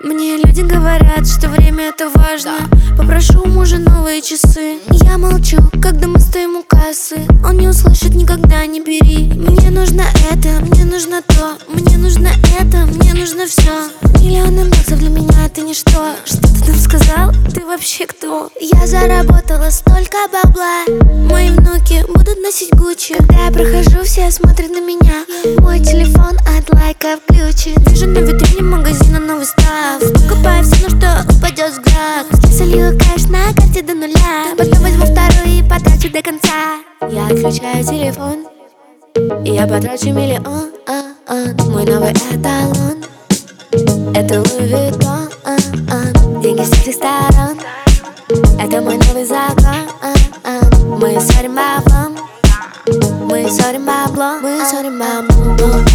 Мне люди говорят, что время это важно. Попрошу у мужа новые часы. Я молчу, когда мы стоим у кассы. Он не услышит никогда, не бери. Мне нужно это, мне нужно то. Мне нужно это, мне нужно все. Миллионы баксов для меня это ничто. Что ты там сказал? Ты вообще кто? Я заработала столько бабла. Мои внуки будут носить Гуччи. Когда я прохожу, все смотрят на меня. Мой телефон от лайка включен. Вижу на витрине магазина новый став. Покупаю все, на что упадет взгляд. Солью кэш на карте до нуля. Потом возьму вторую и потрачу до конца. Я отключаю телефон, и я потрачу миллион. Мой новый эталон — это Луи Виттон. Деньги с всех сторон — это мой новый закон. Мы ссорим баблом, мы ссорим баблом, мы ссорим баблом.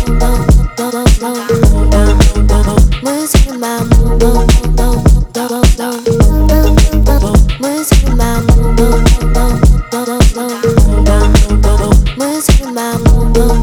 Мы ссорим баблом, мы ссорим баблом, мы ссорим баблом.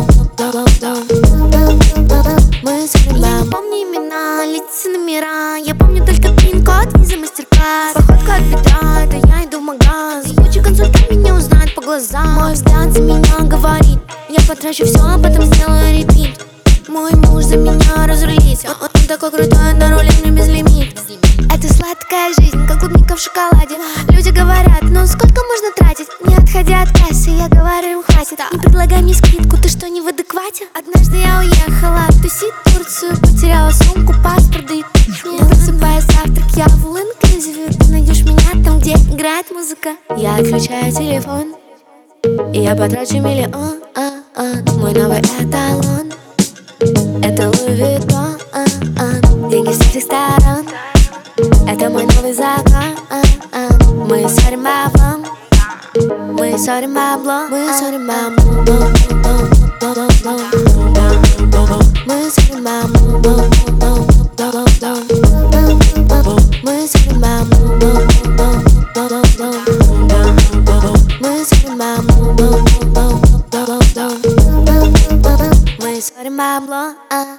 Я не помню имена, лица, номера. Я помню только пин-код, виза, мастер-класс. Походка от бедра, это я иду в магаз. Куча консультант меня узнает по глазам. Мой взгляд за меня говорит. Я потрачу все, а потом сделаю репит. Мой муж за меня разрулит. Он такой крутой, на руле мне безлимит. Это сладкая жизнь, как клубника в шоколаде. Люди говорят, ну сколько можно тратить? Не отходя от кассы, я говорю им хватит. Не предлагай мне скидку, ты что, не в адеквате? Однажды я уехала тусить в Турцию. Потеряла сумку, паспорт, да и просыпаясь завтрак, я в all-inclusive. Ты найдешь меня там, где играет музыка. Я отключаю телефон, и я потрачу миллион. Мой новый эталон — это Луи Виттон. Деньги с всех сторон — это мой новый закон. Мы ссорим баблом, мы ссорим баблом, мы ссорим баблом. Мы ссорим баблом, мы ссорим баблом. Мы ссорим баблом, мы ссорим баблом.